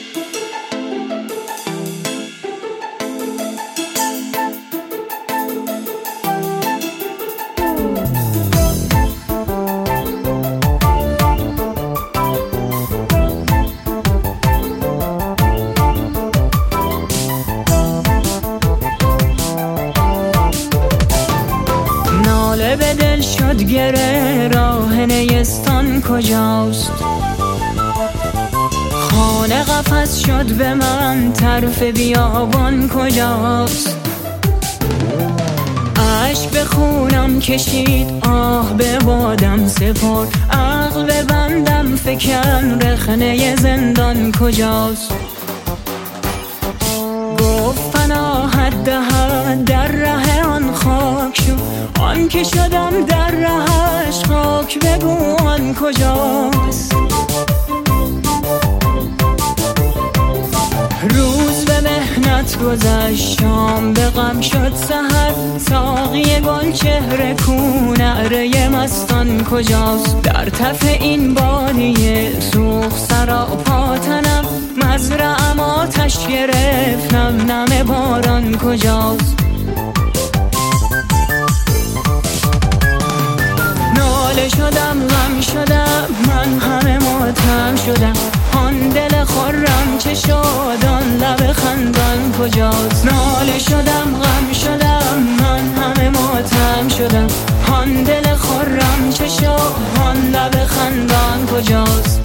به دل شد گره، راه نیستان کجاست؟ خانه قفس شد به من، طرف بیابان کجاست؟ اشک به خونم کشید، آه به بادم سپرد، عقل به بندم فکن، رخنه زندان کجاست؟ گفت پناهت دهد، در ره آن خاک شو، آن که شدم در رهش، خاک بگو آن کجاست؟ روز به مهنت گذشت، شام به غم شد سحر، ساقی گل چهره کو، نعره مستان کجاست؟ در تف این بادیه سوخت سراپا تنم، مزرعم آتش گرفت، نم نم باران کجاست؟ ناله شدم غم شدم، من همه ماتم شدم، آن دل خرم چه شد، آن لب خندان کجاست؟ ناله شدم غم شدم، من همه ماتم شدم، آن دل خرم چه شد، آن لب خندان کجاست؟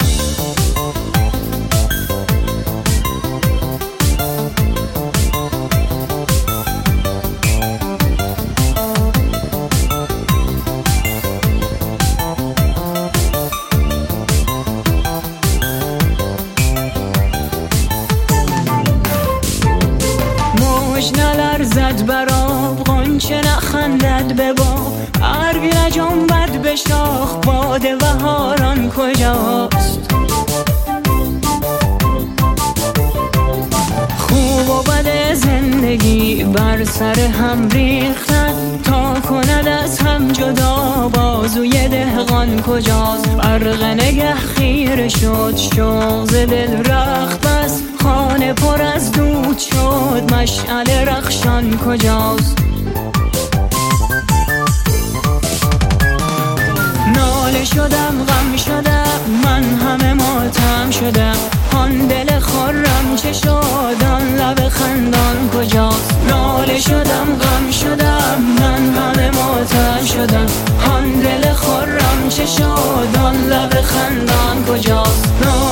نلرزد بر آب، غنچه نخندد به باب، برگ نجنبد به شاخ، باد بهاران کجاست؟ خوب و بد زندگی بر سر هم ریختن، تا کند از هم جدا، بازوی دهقان کجاست؟ برق نگه خیره شد، شوق ز دل رخت بس، خانه پر از دود شد، مشعل رخشان کجاست؟ ناله شدم غم شدم، من همه ماتم شدم، آن دل خرم چه شد، آن لب خندان کجاست؟ ناله شدم غم شدم، من همه ماتم شدم، آن دل خرم چه شد، آن لب خندان کجاست؟